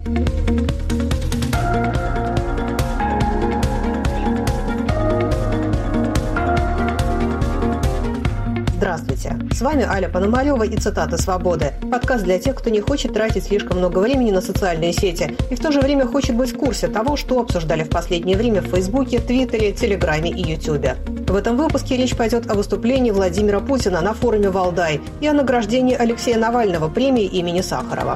Здравствуйте! С вами Аля Пономарева и «Цитаты свободы». Подкаст для тех, кто не хочет тратить слишком много времени на социальные сети и в то же время хочет быть в курсе того, что обсуждали в последнее время в Фейсбуке, Твиттере, Телеграме и Ютубе. В этом выпуске речь пойдет о выступлении Владимира Путина на форуме «Валдай» и о награждении Алексея Навального премией имени Сахарова.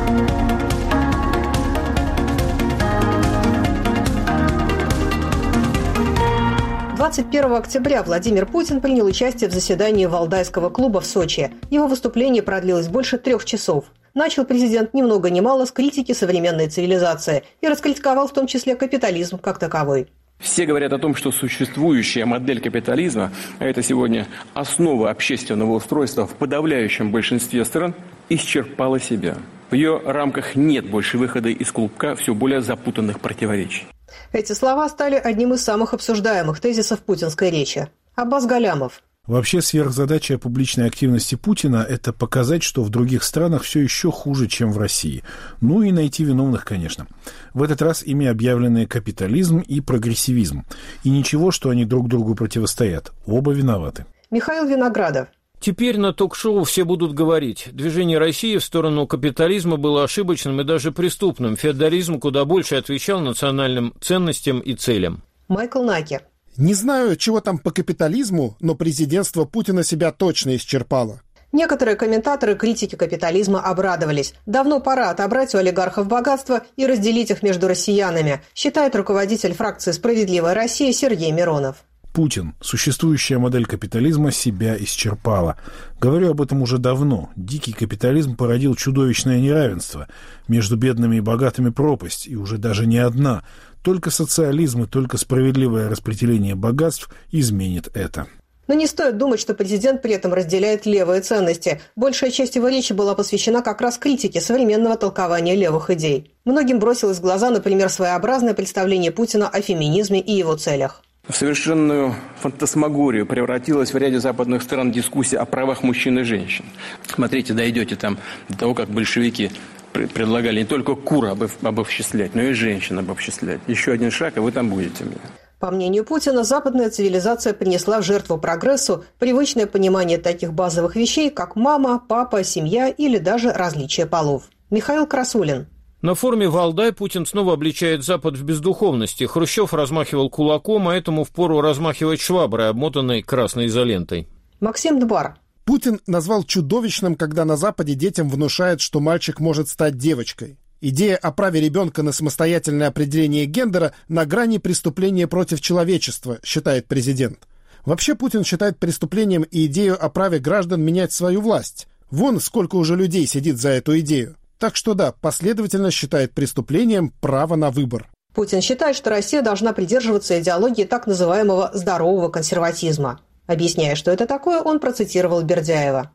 21 октября Владимир Путин принял участие в заседании Валдайского клуба в Сочи. Его выступление продлилось больше 3 часов. Начал президент ни много ни мало с критики современной цивилизации и раскритиковал в том числе капитализм как таковой. Все говорят о том, что существующая модель капитализма, а это сегодня основа общественного устройства в подавляющем большинстве стран, исчерпала себя. В ее рамках нет больше выхода из клубка все более запутанных противоречий. Эти слова стали одним из самых обсуждаемых тезисов путинской речи. Аббас Галямов. Вообще сверхзадача публичной активности Путина – это показать, что в других странах все еще хуже, чем в России. Ну и найти виновных, конечно. В этот раз ими объявлены капитализм и прогрессивизм. И ничего, что они друг другу противостоят. Оба виноваты. Михаил Виноградов. Теперь на ток-шоу все будут говорить, движение России в сторону капитализма было ошибочным и даже преступным. Феодализм куда больше отвечал национальным ценностям и целям. Майкл Наки. Не знаю, чего там по капитализму, но президентство Путина себя точно исчерпало. Некоторые комментаторы критики капитализма обрадовались. Давно пора отобрать у олигархов богатство и разделить их между россиянами, считает руководитель фракции «Справедливая Россия» Сергей Миронов. Путин. Существующая модель капитализма себя исчерпала. Говорю об этом уже давно. Дикий капитализм породил чудовищное неравенство. Между бедными и богатыми пропасть, и уже даже не одна. Только социализм и только справедливое распределение богатств изменит это. Но не стоит думать, что президент при этом разделяет левые ценности. Большая часть его речи была посвящена как раз критике современного толкования левых идей. Многим бросилось в глаза, например, своеобразное представление Путина о феминизме и его целях. В совершенную фантасмагорию превратилась в ряде западных стран дискуссия о правах мужчин и женщин. Смотрите, дойдете там до того, как большевики предлагали не только кур обобществлять, но и женщин обобществлять. Еще один шаг, и вы там будете. По мнению Путина, западная цивилизация принесла в жертву прогрессу привычное понимание таких базовых вещей, как мама, папа, семья или даже различие полов. Михаил Красулин. На форуме «Валдай» Путин снова обличает Запад в бездуховности. Хрущев размахивал кулаком, а этому впору размахивать шваброй, обмотанной красной изолентой. Максим Дбар. Путин назвал чудовищным, когда на Западе детям внушают, что мальчик может стать девочкой. Идея о праве ребенка на самостоятельное определение гендера на грани преступления против человечества, считает президент. Вообще Путин считает преступлением и идею о праве граждан менять свою власть. Вон сколько уже людей сидит за эту идею. Так что да, последовательно считает преступлением право на выбор. Путин считает, что Россия должна придерживаться идеологии так называемого «здорового консерватизма». Объясняя, что это такое, он процитировал Бердяева.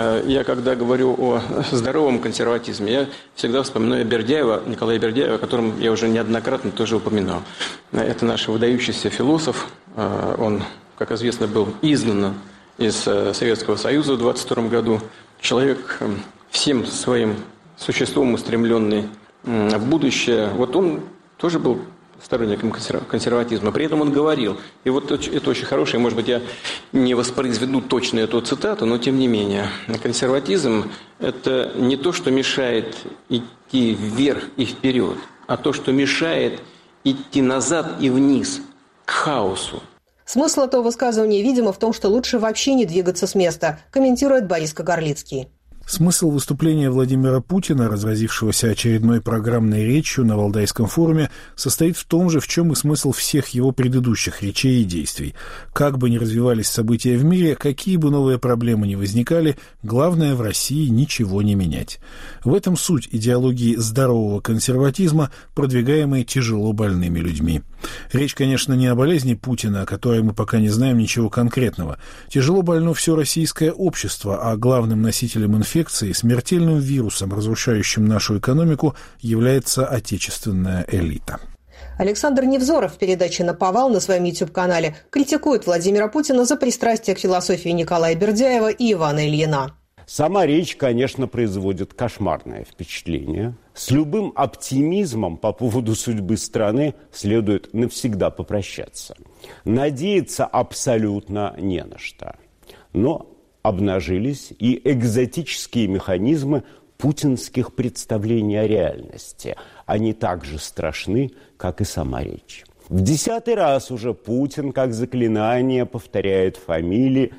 Я когда говорю о здоровом консерватизме, я всегда вспоминаю Николая Бердяева, о котором я уже неоднократно тоже упоминал. Это наш выдающийся философ. Он, как известно, был изгнан из Советского Союза в 1922 году. Человек всем своим существом устремленный в будущее. Вот он тоже был сторонником консерватизма. При этом он говорил, и вот это очень хорошее, может быть, я не воспроизведу точно эту цитату, но тем не менее, консерватизм – это не то, что мешает идти вверх и вперед, а то, что мешает идти назад и вниз, к хаосу. Смысл этого высказывания, видимо, в том, что лучше вообще не двигаться с места, комментирует Борис Кагарлицкий. Смысл выступления Владимира Путина, разразившегося очередной программной речью на Валдайском форуме, состоит в том же, в чем и смысл всех его предыдущих речей и действий. Как бы ни развивались события в мире, какие бы новые проблемы ни возникали, главное в России ничего не менять. В этом суть идеологии здорового консерватизма, продвигаемой тяжело больными людьми. Речь, конечно, не о болезни Путина, о которой мы пока не знаем ничего конкретного. Тяжело больно все российское общество, а главным носителем инфекции, смертельным вирусом, разрушающим нашу экономику, является отечественная элита. Александр Невзоров в передаче «Наповал» на своем YouTube-канале критикует Владимира Путина за пристрастие к философии Николая Бердяева и Ивана Ильина. Сама речь, конечно, производит кошмарное впечатление. С любым оптимизмом по поводу судьбы страны следует навсегда попрощаться. Надеяться абсолютно не на что. Но обнажились и экзотические механизмы путинских представлений о реальности. Они так же страшны, как и сама речь. В 10-й раз уже Путин, как заклинание, повторяет фамилии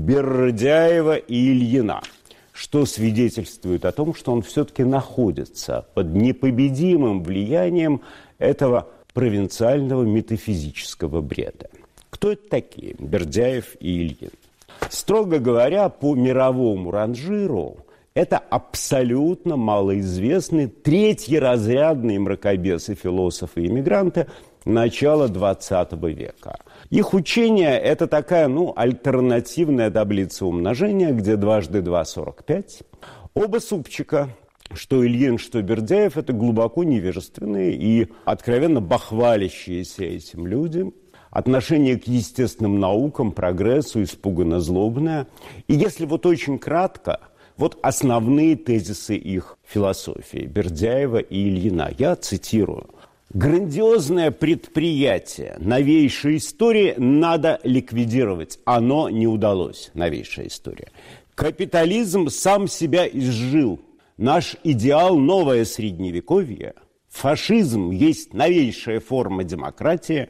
Бердяева и Ильина, что свидетельствует о том, что он все-таки находится под непобедимым влиянием этого провинциального метафизического бреда. Кто это такие, Бердяев и Ильин? Строго говоря, по мировому ранжиру это абсолютно малоизвестные третьеразрядные мракобесы, философы и иммигранты начала XX века. Их учение – это такая, альтернативная таблица умножения, где 2 × 2 – 45. Оба супчика, что Ильин, что Бердяев, это глубоко невежественные и откровенно бахвалящиеся этим люди. Отношение к естественным наукам, прогрессу испуганно злобное. И если очень кратко, основные тезисы их философии Бердяева и Ильина. Я цитирую. «Грандиозное предприятие новейшей истории надо ликвидировать. Оно не удалось, новейшая история. Капитализм сам себя изжил. Наш идеал – новое средневековье. Фашизм есть новейшая форма демократии.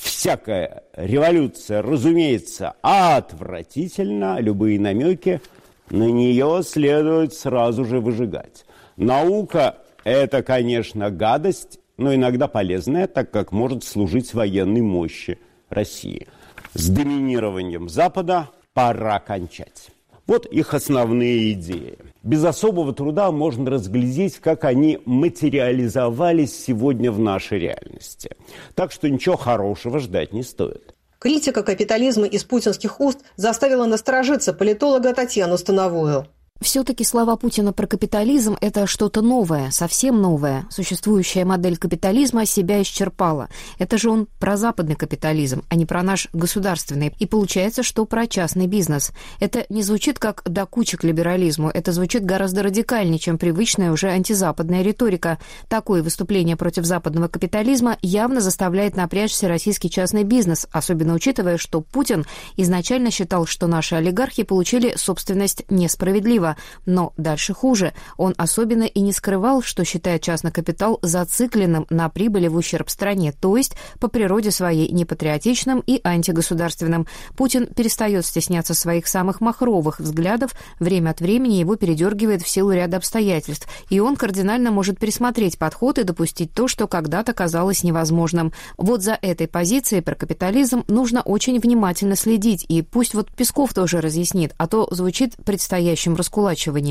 Всякая революция, разумеется, отвратительна. Любые намеки на нее следует сразу же выжигать. Наука – это, конечно, гадость, но иногда полезная, так как может служить военной мощи России. С доминированием Запада пора кончать». Вот их основные идеи. Без особого труда можно разглядеть, как они материализовались сегодня в нашей реальности. Так что ничего хорошего ждать не стоит. Критика капитализма из путинских уст заставила насторожиться политолога Татьяну Становую. Все-таки слова Путина про капитализм – это что-то новое, совсем новое. Существующая модель капитализма себя исчерпала. Это же он про западный капитализм, а не про наш государственный. И получается, что про частный бизнес. Это не звучит как докуча к либерализму, это звучит гораздо радикальнее, чем привычная уже антизападная риторика. Такое выступление против западного капитализма явно заставляет напрячься российский частный бизнес, особенно учитывая, что Путин изначально считал, что наши олигархи получили собственность несправедливо. Но дальше хуже. Он особенно и не скрывал, что считает частный капитал зацикленным на прибыли в ущерб стране, то есть по природе своей непатриотичным и антигосударственным. Путин перестает стесняться своих самых махровых взглядов, время от времени его передергивает в силу ряда обстоятельств, и он кардинально может пересмотреть подход и допустить то, что когда-то казалось невозможным. Вот за этой позицией про капитализм нужно очень внимательно следить, и пусть Песков тоже разъяснит, а то звучит предстоящим раскулачиванием.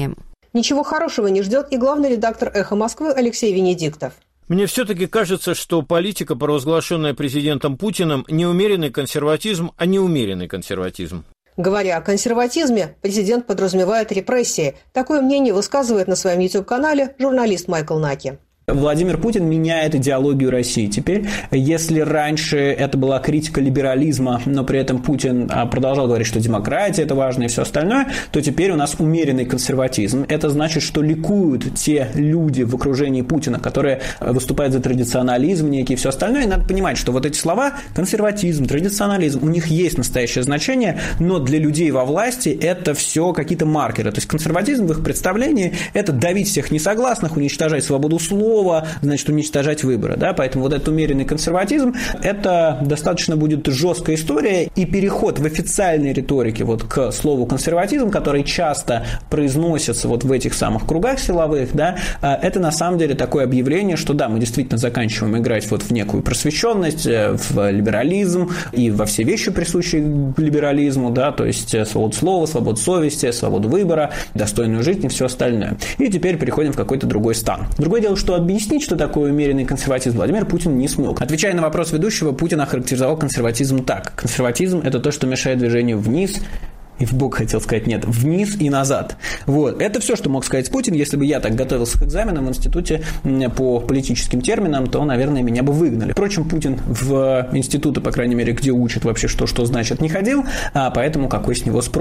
Ничего хорошего не ждет и главный редактор «Эхо Москвы» Алексей Венедиктов. Мне все-таки кажется, что политика, провозглашенная президентом Путиным, не умеренный консерватизм, а неумеренный консерватизм. Говоря о консерватизме, президент подразумевает репрессии. Такое мнение высказывает на своем YouTube-канале журналист Майкл Наки. Владимир Путин меняет идеологию России теперь. Если раньше это была критика либерализма, но при этом Путин продолжал говорить, что демократия – это важно и все остальное, то теперь у нас умеренный консерватизм. Это значит, что ликуют те люди в окружении Путина, которые выступают за традиционализм некий и все остальное. И надо понимать, что эти слова – консерватизм, традиционализм – у них есть настоящее значение, но для людей во власти это все какие-то маркеры. То есть консерватизм в их представлении – это давить всех несогласных, уничтожать свободу слова, значит, уничтожать выборы. Да? Поэтому этот умеренный консерватизм – это достаточно будет жесткая история, и переход в официальной риторике к слову консерватизм, который часто произносится в этих самых кругах силовых, да, это на самом деле такое объявление, что да, мы действительно заканчиваем играть в некую просвещенность, в либерализм и во все вещи, присущие либерализму, да, то есть свободу слова, свободу совести, свободу выбора, достойную жизнь и все остальное. И теперь переходим в какой-то другой стан. Другое дело, что объяснить, что такое умеренный консерватизм, Владимир Путин не смог. Отвечая на вопрос ведущего, Путин охарактеризовал консерватизм так. Консерватизм – это то, что мешает движению вниз, и вбок хотел сказать, нет, вниз и назад. Это все, что мог сказать Путин. Если бы я так готовился к экзаменам в институте по политическим терминам, то, наверное, меня бы выгнали. Впрочем, Путин в институты, по крайней мере, где учат вообще, что значит, не ходил, а поэтому какой с него спрос.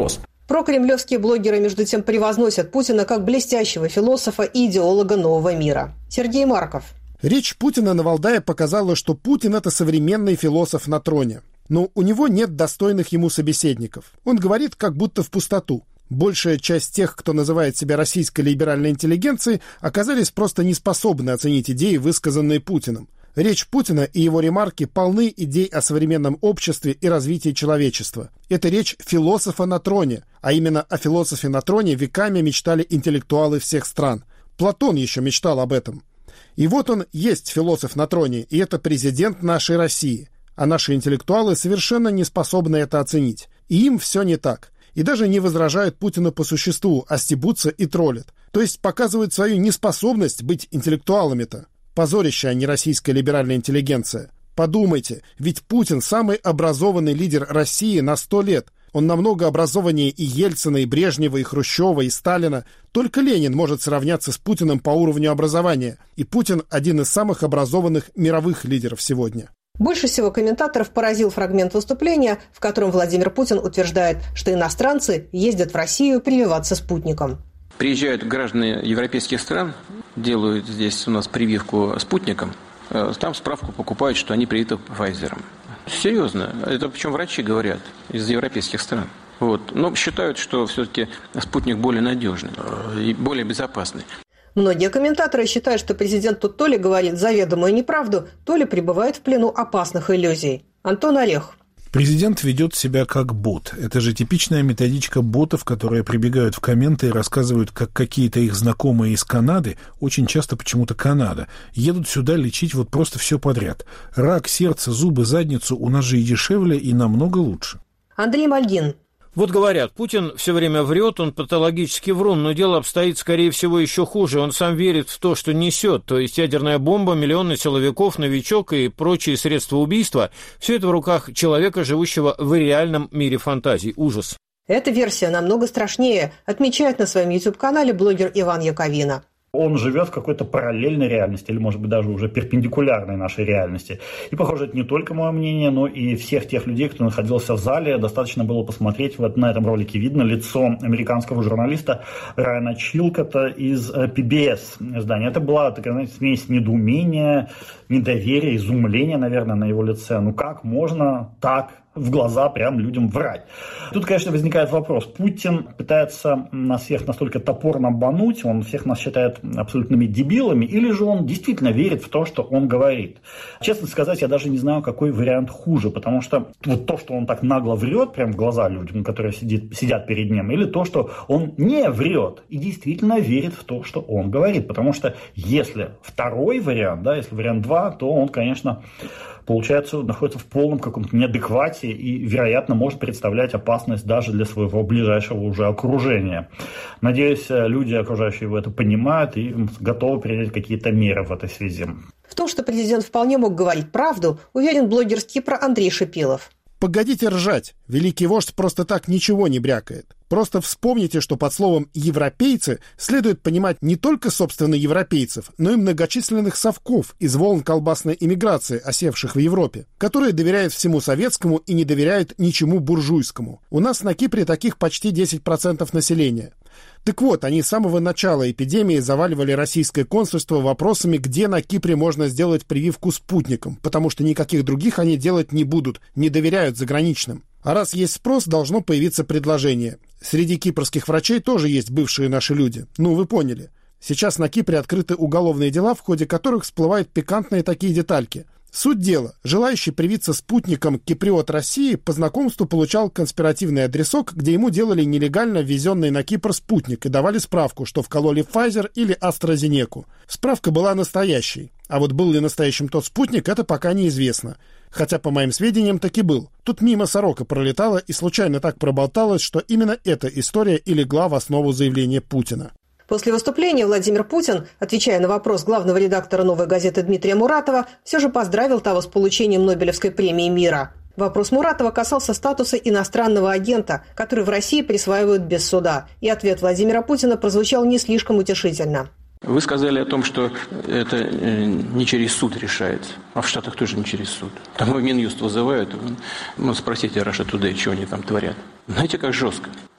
Прокремлевские блогеры, между тем, превозносят Путина как блестящего философа и идеолога нового мира. Сергей Марков. Речь Путина на Валдае показала, что Путин – это современный философ на троне. Но у него нет достойных ему собеседников. Он говорит как будто в пустоту. Большая часть тех, кто называет себя российской либеральной интеллигенцией, оказались просто не способны оценить идеи, высказанные Путиным. Речь Путина и его ремарки полны идей о современном обществе и развитии человечества. Это речь философа на троне, а именно о философе на троне веками мечтали интеллектуалы всех стран. Платон еще мечтал об этом. И вот он есть философ на троне, и это президент нашей России. А наши интеллектуалы совершенно не способны это оценить. И им все не так. И даже не возражают Путину по существу, а стебутся и троллят. То есть показывают свою неспособность быть интеллектуалами-то. Позорище, а не российская либеральная интеллигенция. Подумайте, ведь Путин самый образованный лидер России на 100 лет. Он намного образованнее и Ельцина, и Брежнева, и Хрущева, и Сталина. Только Ленин может сравняться с Путиным по уровню образования. И Путин один из самых образованных мировых лидеров сегодня. Больше всего комментаторов поразил фрагмент выступления, в котором Владимир Путин утверждает, что иностранцы ездят в Россию прививаться спутником. Приезжают граждане европейских стран, делают здесь у нас прививку спутником, там справку покупают, что они привиты Pfizer. Серьезно, это причем врачи говорят из европейских стран. Но считают, что все-таки спутник более надежный и более безопасный. Многие комментаторы считают, что президент тут то ли говорит заведомую неправду, то ли пребывает в плену опасных иллюзий. Антон Орех. Президент ведет себя как бот. Это же типичная методичка ботов, которые прибегают в комменты и рассказывают, как какие-то их знакомые из Канады, очень часто почему-то Канада, едут сюда лечить вот просто все подряд. Рак, сердце, зубы, задницу у нас же и дешевле, и намного лучше. Андрей Мальгин. Вот говорят, Путин все время врет, он патологически врун, но дело обстоит, скорее всего, еще хуже. Он сам верит в то, что несет, то есть ядерная бомба, миллионы силовиков, новичок и прочие средства убийства. Все это в руках человека, живущего в реальном мире фантазий. Ужас. Эта версия намного страшнее, отмечает на своем YouTube-канале блогер Иван Яковина. Он живет в какой-то параллельной реальности, или, может быть, даже уже перпендикулярной нашей реальности. И, похоже, это не только мое мнение, но и всех тех людей, кто находился в зале. Достаточно было посмотреть, вот на этом ролике видно лицо американского журналиста Райана Чилкота из PBS издания. Это была такая, знаете, смесь недоумения, недоверия, изумления, наверное, на его лице. Ну как можно так в глаза прям людям врать? Тут, конечно, возникает вопрос. Путин пытается нас всех настолько топорно бануть, он всех нас считает абсолютными дебилами, или же он действительно верит в то, что он говорит? Честно сказать, я даже не знаю, какой вариант хуже, потому что вот то, что он так нагло врет прям в глаза людям, которые сидят перед ним, или то, что он не врет и действительно верит в то, что он говорит. Потому что если второй вариант, да, если вариант 2, то он, конечно, получается, находится в полном каком-то неадеквате и, вероятно, может представлять опасность даже для своего ближайшего уже окружения. Надеюсь, люди, окружающие его, это понимают и готовы принять какие-то меры в этой связи. В том, что президент вполне мог говорить правду, уверен блогер с Кипра Андрей Шипилов. Погодите ржать. Великий вождь просто так ничего не брякает. Просто вспомните, что под словом «европейцы» следует понимать не только, собственно, европейцев, но и многочисленных совков из волн колбасной иммиграции, осевших в Европе, которые доверяют всему советскому и не доверяют ничему буржуйскому. У нас на Кипре таких почти 10% населения. Так вот, они с самого начала эпидемии заваливали российское консульство вопросами, где на Кипре можно сделать прививку спутником, потому что никаких других они делать не будут, не доверяют заграничным. А раз есть спрос, должно появиться предложение. Среди кипрских врачей тоже есть бывшие наши люди. Ну, вы поняли. Сейчас на Кипре открыты уголовные дела, в ходе которых всплывают пикантные такие детальки. Суть дела. Желающий привиться спутником киприот России по знакомству получал конспиративный адресок, где ему делали нелегально ввезенный на Кипр спутник и давали справку, что вкололи Pfizer или AstraZeneca. Справка была настоящей. А вот был ли настоящим тот спутник, это пока неизвестно. Хотя, по моим сведениям, таки был. Тут мимо сорока пролетала и случайно так проболталась, что именно эта история и легла в основу заявления Путина. После выступления Владимир Путин, отвечая на вопрос главного редактора «Новой газеты» Дмитрия Муратова, все же поздравил того с получением Нобелевской премии мира. Вопрос Муратова касался статуса иностранного агента, который в России присваивают без суда. И ответ Владимира Путина прозвучал не слишком утешительно. Вы сказали о том, что это не через суд решается, а в Штатах тоже не через суд. Там в Минюст вызывают, спросите Russia Today, что они там творят. Знаете, как жестко.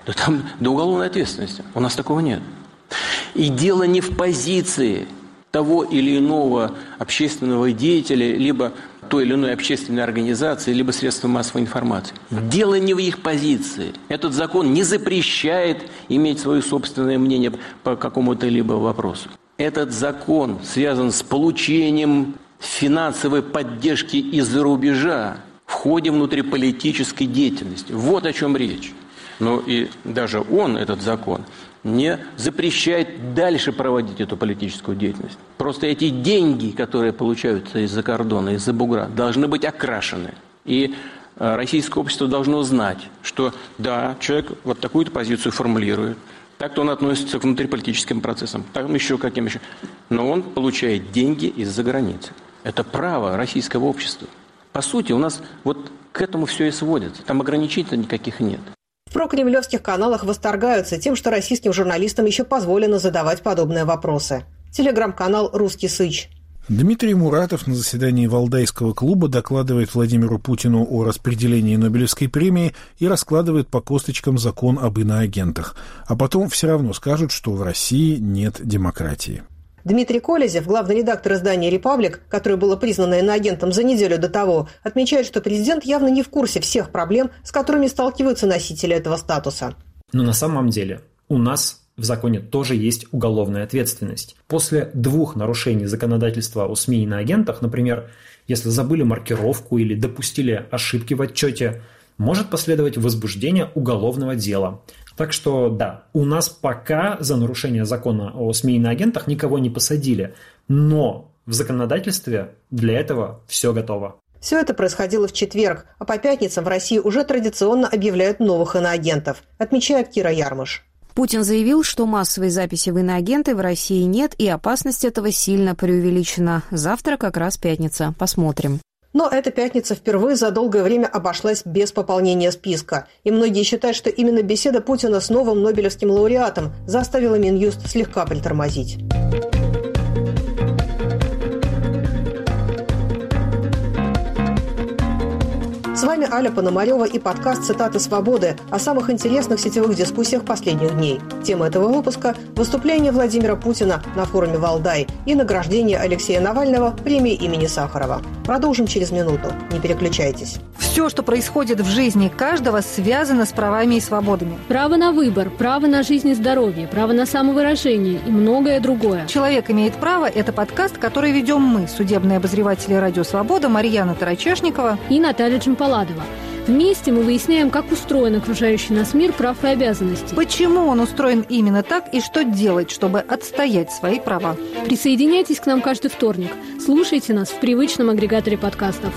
да там до уголовной ответственности. У нас такого нет. И дело не в позиции того или иного общественного деятеля, либо той или иной общественной организации, либо средства массовой информации. Дело не в их позиции. Этот закон не запрещает иметь свое собственное мнение по какому-то либо вопросу. Этот закон связан с получением финансовой поддержки из-за рубежа в ходе внутриполитической деятельности. Вот о чем речь. Но и даже этот закон, не запрещает дальше проводить эту политическую деятельность. Просто эти деньги, которые получаются из-за кордона, из-за бугра, должны быть окрашены. И российское общество должно знать, что да, человек вот такую-то позицию формулирует, так-то он относится к внутриполитическим процессам, так еще каким еще. Но он получает деньги из-за границы. Это право российского общества. По сути, у нас вот к этому все и сводится. Там ограничений никаких нет. В прокремлевских каналах восторгаются тем, что российским журналистам еще позволено задавать подобные вопросы. Телеграм-канал «Русский Сыч». Дмитрий Муратов на заседании Валдайского клуба докладывает Владимиру Путину о распределении Нобелевской премии и раскладывает по косточкам закон об иноагентах. А потом все равно скажут, что в России нет демократии. Дмитрий Колезев, главный редактор издания «Репаблик», которое было признано иноагентом за неделю до того, отмечает, что президент явно не в курсе всех проблем, с которыми сталкиваются носители этого статуса. Но на самом деле у нас в законе тоже есть уголовная ответственность. После 2 нарушений законодательства о СМИ и иноагентах, например, если забыли маркировку или допустили ошибки в отчете, может последовать возбуждение уголовного дела. Так что да, у нас пока за нарушение закона о СМИ и иноагентах никого не посадили, но в законодательстве для этого все готово. Все это происходило в четверг, а по пятницам в России уже традиционно объявляют новых иноагентов, отмечает Кира Ярмыш. Путин заявил, что массовой записи в иноагенты в России нет, и опасность этого сильно преувеличена. Завтра как раз пятница. Посмотрим. Но эта пятница впервые за долгое время обошлась без пополнения списка. И многие считают, что именно беседа Путина с новым нобелевским лауреатом заставила Минюст слегка притормозить. С вами Аля Пономарева и подкаст «Цитаты свободы» о самых интересных сетевых дискуссиях последних дней. Тема этого выпуска – выступление Владимира Путина на форуме «Валдай» и награждение Алексея Навального премией имени Сахарова. Продолжим через минуту. Не переключайтесь. Все, что происходит в жизни каждого, связано с правами и свободами. Право на выбор, право на жизнь и здоровье, право на самовыражение и многое другое. «Человек имеет право» – это подкаст, который ведем мы, судебные обозреватели «Радио Свобода» Марьяна Тарачешникова и Наталья Джампаладова. Вместе мы выясняем, как устроен окружающий нас мир прав и обязанностей. Почему он устроен именно так и что делать, чтобы отстоять свои права. Присоединяйтесь к нам каждый вторник. Слушайте нас в привычном агрегаторе подкастов.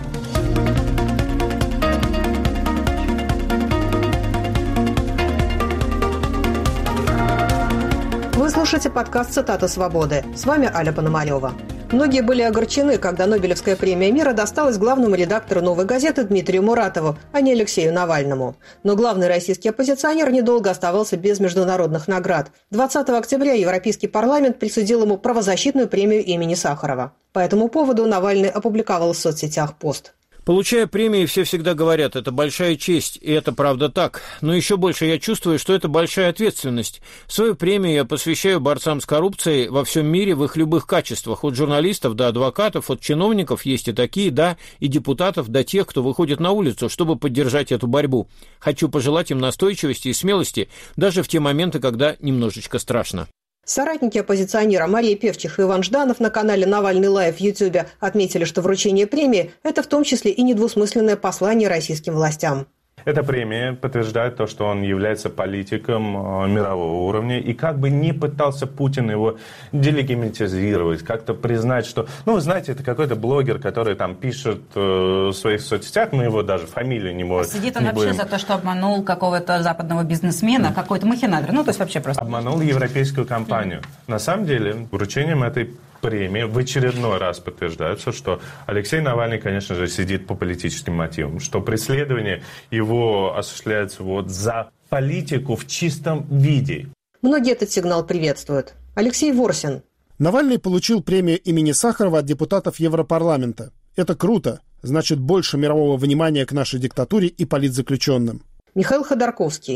Вы слушаете подкаст «Цитаты свободы». С вами Аля Пономарева. Многие были огорчены, когда Нобелевская премия мира досталась главному редактору «Новой газеты» Дмитрию Муратову, а не Алексею Навальному. Но главный российский оппозиционер недолго оставался без международных наград. 20 октября Европейский парламент присудил ему правозащитную премию имени Сахарова. По этому поводу Навальный опубликовал в соцсетях пост. Получая премии, все всегда говорят, это большая честь, и это правда так. Но еще больше я чувствую, что это большая ответственность. Свою премию я посвящаю борцам с коррупцией во всем мире в их любых качествах. От журналистов до адвокатов, от чиновников есть и такие, да, и депутатов до тех, кто выходит на улицу, чтобы поддержать эту борьбу. Хочу пожелать им настойчивости и смелости, даже в те моменты, когда немножечко страшно. Соратники оппозиционера Мария Певчих и Иван Жданов на канале «Навальный Лайв» в Ютьюбе отметили, что вручение премии – это в том числе и недвусмысленное послание российским властям. Эта премия подтверждает то, что он является политиком мирового уровня. И как бы ни пытался Путин его делегитимизировать, как-то признать, что, вы знаете, это какой-то блогер, который там пишет в своих соцсетях, мы его даже фамилию не можем. Сидит он вообще за то, что обманул какого-то западного бизнесмена, какой-то махинатор. То есть вообще просто... Обманул европейскую компанию. На самом деле, вручением этой премии в очередной раз подтверждается, что Алексей Навальный, конечно же, сидит по политическим мотивам, что преследование его осуществляется за политику в чистом виде. Многие этот сигнал приветствуют. Алексей Ворсин. Навальный получил премию имени Сахарова от депутатов Европарламента. Это круто. Значит, больше мирового внимания к нашей диктатуре и политзаключенным. Михаил Ходорковский.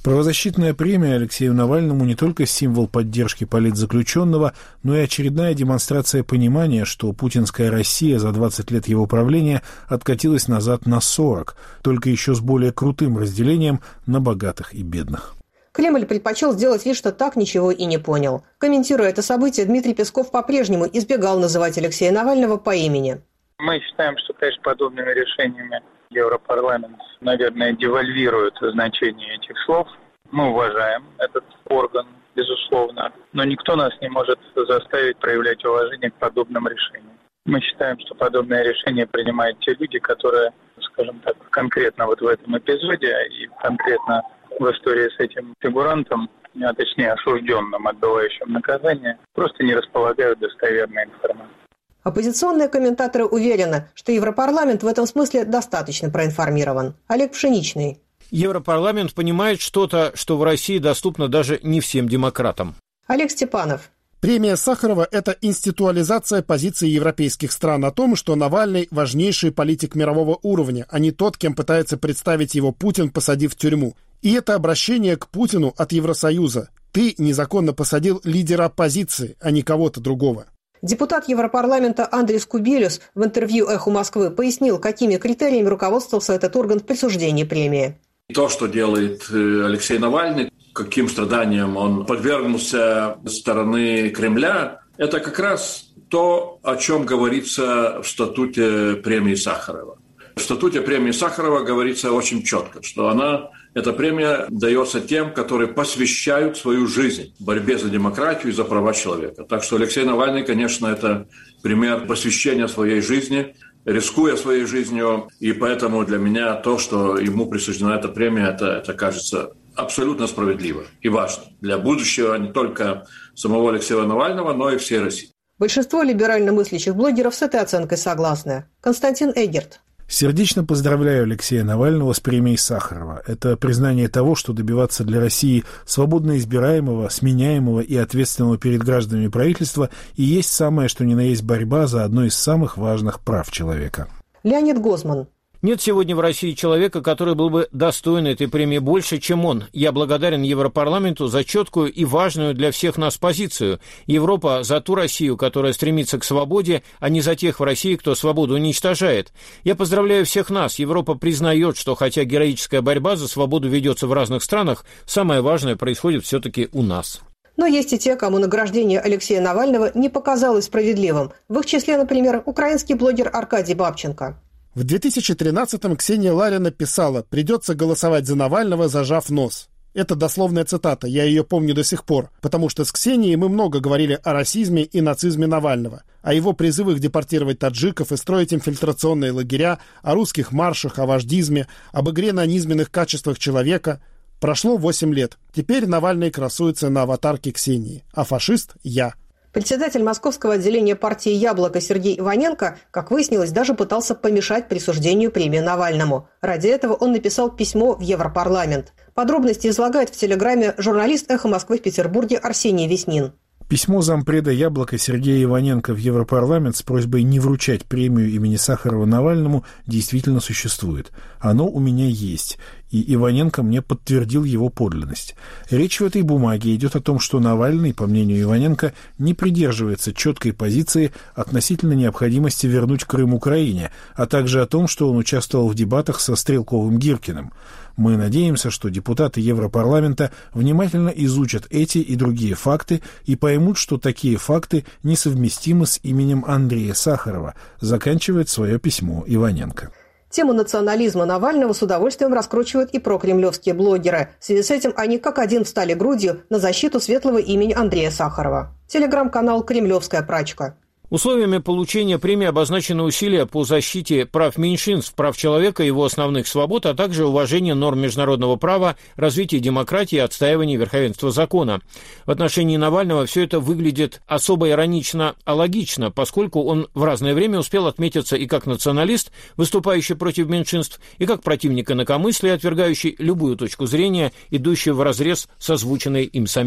Правозащитная премия Алексею Навальному не только символ поддержки политзаключенного, но и очередная демонстрация понимания, что путинская Россия за 20 лет его правления откатилась назад на 40, только еще с более крутым разделением на богатых и бедных. Кремль предпочел сделать вид, что так ничего и не понял. Комментируя это событие, Дмитрий Песков по-прежнему избегал называть Алексея Навального по имени. Мы считаем, что, конечно, подобными решениями Европарламент, наверное, девальвирует значение этих слов. Мы уважаем этот орган, безусловно, но никто нас не может заставить проявлять уважение к подобным решениям. Мы считаем, что подобное решение принимают те люди, которые, скажем так, конкретно вот в этом эпизоде и конкретно в истории с этим фигурантом, а точнее осужденным, отбывающим наказание, просто не располагают достоверной информацией. Оппозиционные комментаторы уверены, что Европарламент в этом смысле достаточно проинформирован. Олег Пшеничный. Европарламент понимает что-то, что в России доступно даже не всем демократам. Олег Степанов. Премия Сахарова – это институализация позиции европейских стран о том, что Навальный – важнейший политик мирового уровня, а не тот, кем пытается представить его Путин, посадив в тюрьму. И это обращение к Путину от Евросоюза. Ты незаконно посадил лидера оппозиции, а не кого-то другого. Депутат Европарламента Андрис Кубилюс в интервью «Эху Москвы» пояснил, какими критериями руководствовался этот орган в присуждении премии. То, что делает Алексей Навальный, каким страданиям он подвергнулся со стороны Кремля, это как раз то, о чем говорится в статуте премии Сахарова. В статуте премии Сахарова говорится очень четко, что эта премия дается тем, которые посвящают свою жизнь борьбе за демократию и за права человека. Так что Алексей Навальный, конечно, это пример посвящения своей жизни, рискуя своей жизнью. И поэтому для меня то, что ему присуждена эта премия, это кажется абсолютно справедливо и важно для будущего не только самого Алексея Навального, но и всей России. Большинство либерально мыслящих блогеров с этой оценкой согласны. Константин Эггерт. Сердечно поздравляю Алексея Навального с премией Сахарова. Это признание того, что добиваться для России свободно избираемого, сменяемого и ответственного перед гражданами правительства и есть самое, что ни на есть борьба за одно из самых важных прав человека. Леонид Гозман. Нет сегодня в России человека, который был бы достоин этой премии больше, чем он. Я благодарен Европарламенту за четкую и важную для всех нас позицию. Европа за ту Россию, которая стремится к свободе, а не за тех в России, кто свободу уничтожает. Я поздравляю всех нас. Европа признает, что хотя героическая борьба за свободу ведется в разных странах, самое важное происходит все-таки у нас. Но есть и те, кому награждение Алексея Навального не показалось справедливым. В их числе, например, украинский блогер Аркадий Бабченко. В 2013-м Ксения Ларина писала: «Придется голосовать за Навального, зажав нос». Это дословная цитата, я ее помню до сих пор, потому что с Ксенией мы много говорили о расизме и нацизме Навального, о его призывах депортировать таджиков и строить инфильтрационные лагеря, о русских маршах, о вождизме, об игре на низменных качествах человека. Прошло 8 лет. Теперь Навальный красуется на аватарке Ксении, а фашист – я. Председатель московского отделения партии «Яблоко» Сергей Иваненко, как выяснилось, даже пытался помешать присуждению премии Навальному. Ради этого он написал письмо в Европарламент. Подробности излагает в телеграме журналист «Эхо Москвы» в Петербурге Арсений Веснин. Письмо зампреда «Яблоко» Сергея Иваненко в Европарламент с просьбой не вручать премию имени Сахарова Навальному действительно существует. Оно у меня есть, и Иваненко мне подтвердил его подлинность. Речь в этой бумаге идет о том, что Навальный, по мнению Иваненко, не придерживается четкой позиции относительно необходимости вернуть Крым Украине, а также о том, что он участвовал в дебатах со Стрелковым-Гиркиным. Мы надеемся, что депутаты Европарламента внимательно изучат эти и другие факты и поймут, что такие факты несовместимы с именем Андрея Сахарова, заканчивает свое письмо Иваненко. Тему национализма Навального с удовольствием раскручивают и прокремлевские блогеры. В связи с этим они как один встали грудью на защиту светлого имени Андрея Сахарова. Телеграм-канал «Кремлевская прачка». Условиями получения премии обозначены усилия по защите прав меньшинств, прав человека, его основных свобод, а также уважение норм международного права, развитие демократии и отстаивание верховенства закона. В отношении Навального все это выглядит особо иронично, а логично, поскольку он в разное время успел отметиться и как националист, выступающий против меньшинств, и как противник инакомыслия, отвергающий любую точку зрения, идущую вразрез с озвученной им самим.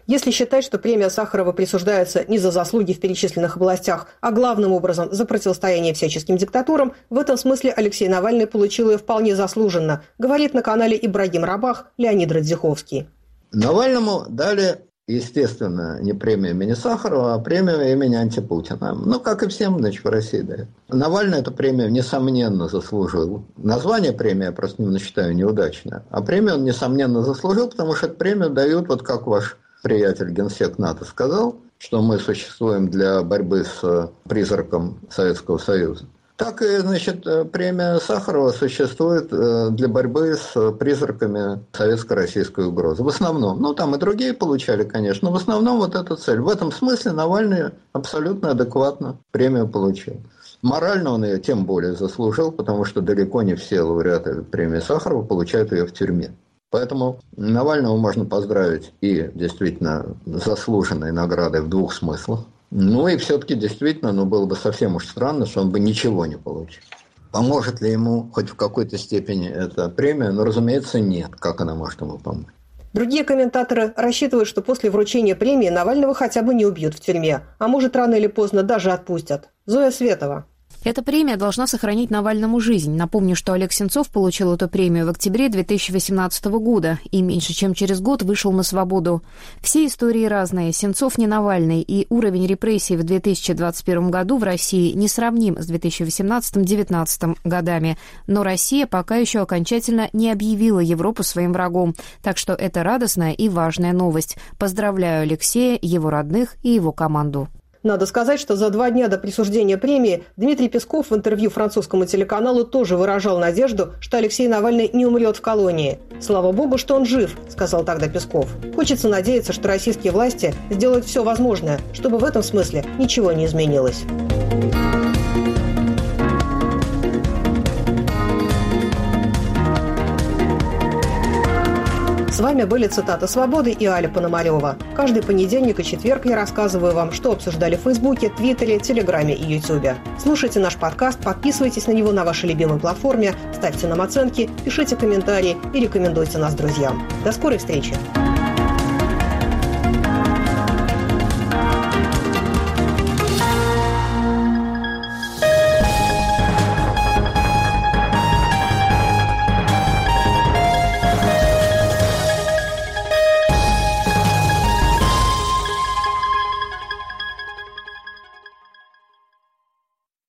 Если считать, что премия Сахарова присуждается не за заслуги в перечисленных областях, а главным образом за противостояние всяческим диктатурам, в этом смысле Алексей Навальный получил ее вполне заслуженно, говорит на канале Ибрагим Рабах Леонид Радзиховский. Навальному дали, естественно, не премию имени Сахарова, а премию имени антипутина. Ну, как и всем, значит, в России дают. Навальный эту премию, несомненно, заслужил. Название премии я просто не считаю неудачное. А премию он, несомненно, заслужил, потому что эту премию дают, вот как ваш приятель генсек НАТО сказал, что мы существуем для борьбы с призраком Советского Союза. Так и, значит, премия Сахарова существует для борьбы с призраками советско-российской угрозы. В основном. Ну, там и другие получали, конечно, но в основном вот эта цель. В этом смысле Навальный абсолютно адекватно премию получил. Морально он ее тем более заслужил, потому что далеко не все лауреаты премии Сахарова получают ее в тюрьме. Поэтому Навального можно поздравить и действительно заслуженной наградой в двух смыслах. Ну и все-таки действительно, было бы совсем уж странно, что он бы ничего не получил. Поможет ли ему хоть в какой-то степени эта премия? Разумеется, нет. Как она может ему помочь? Другие комментаторы рассчитывают, что после вручения премии Навального хотя бы не убьют в тюрьме, а может рано или поздно даже отпустят. Зоя Светова. Эта премия должна сохранить Навальному жизнь. Напомню, что Олег Сенцов получил эту премию в октябре 2018 года и меньше чем через год вышел на свободу. Все истории разные. Сенцов не Навальный, и уровень репрессий в 2021 году в России несравним с 2018-2019 годами. Но Россия пока еще окончательно не объявила Европу своим врагом. Так что это радостная и важная новость. Поздравляю Алексея, его родных и его команду. Надо сказать, что за 2 дня до присуждения премии Дмитрий Песков в интервью французскому телеканалу тоже выражал надежду, что Алексей Навальный не умрет в колонии. «Слава богу, что он жив», – сказал тогда Песков. Хочется надеяться, что российские власти сделают все возможное, чтобы в этом смысле ничего не изменилось. С вами были «Цитаты свободы» и Аля Пономарева. Каждый понедельник и четверг я рассказываю вам, что обсуждали в Фейсбуке, Твиттере, Телеграме и Ютубе. Слушайте наш подкаст, подписывайтесь на него на вашей любимой платформе, ставьте нам оценки, пишите комментарии и рекомендуйте нас друзьям. До скорой встречи!